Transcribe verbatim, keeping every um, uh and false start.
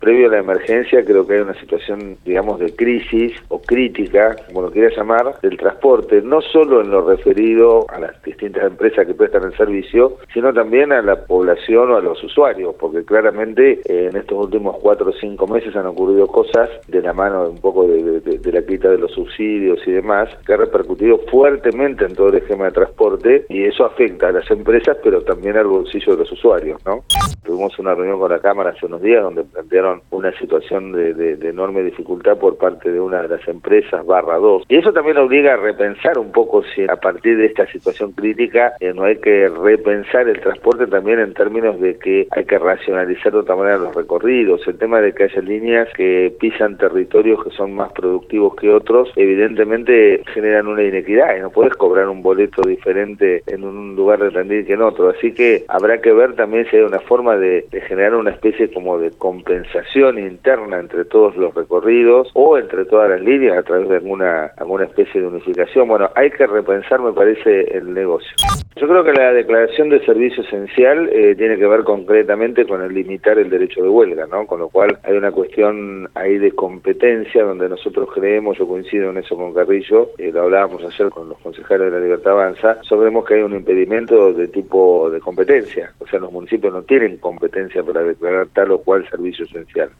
Previo a la emergencia creo que hay una situación, digamos, de crisis o crítica, como lo quieras llamar, del transporte, no solo en lo referido a las distintas empresas que prestan el servicio, sino también a la población o a los usuarios, porque claramente eh, en estos últimos cuatro o cinco meses han ocurrido cosas de la mano un poco de, de, de la quita de los subsidios y demás, que ha repercutido fuertemente en todo el esquema de transporte, y eso afecta a las empresas, pero también al bolsillo de los usuarios, ¿no? Tuvimos una reunión con la Cámara hace unos días donde plantearon una situación de, de, de enorme dificultad por parte de una de las empresas, barra dos. Y eso también obliga a repensar un poco si a partir de esta situación crítica eh, no hay que repensar el transporte también en términos de que hay que racionalizar de otra manera los recorridos. El tema de que haya líneas que pisan territorios que son más productivos que otros, evidentemente generan una inequidad y no puedes cobrar un boleto diferente en un lugar de Tandil que en otro. Así que habrá que ver también si hay una forma de, de generar una especie como de compensación interna entre todos los recorridos o entre todas las líneas a través de alguna, alguna especie de unificación. Bueno, hay que repensar, me parece, el negocio. Yo creo que la declaración de servicio esencial eh, tiene que ver concretamente con el limitar el derecho de huelga, ¿no? Con lo cual hay una cuestión ahí de competencia donde nosotros creemos, yo coincido en eso con Carrillo, eh, lo hablábamos ayer con los concejales de la Libertad Avanza, sabemos que hay un impedimento de tipo de competencia, o sea, los municipios no tienen competencia para declarar tal o cual servicio esencial.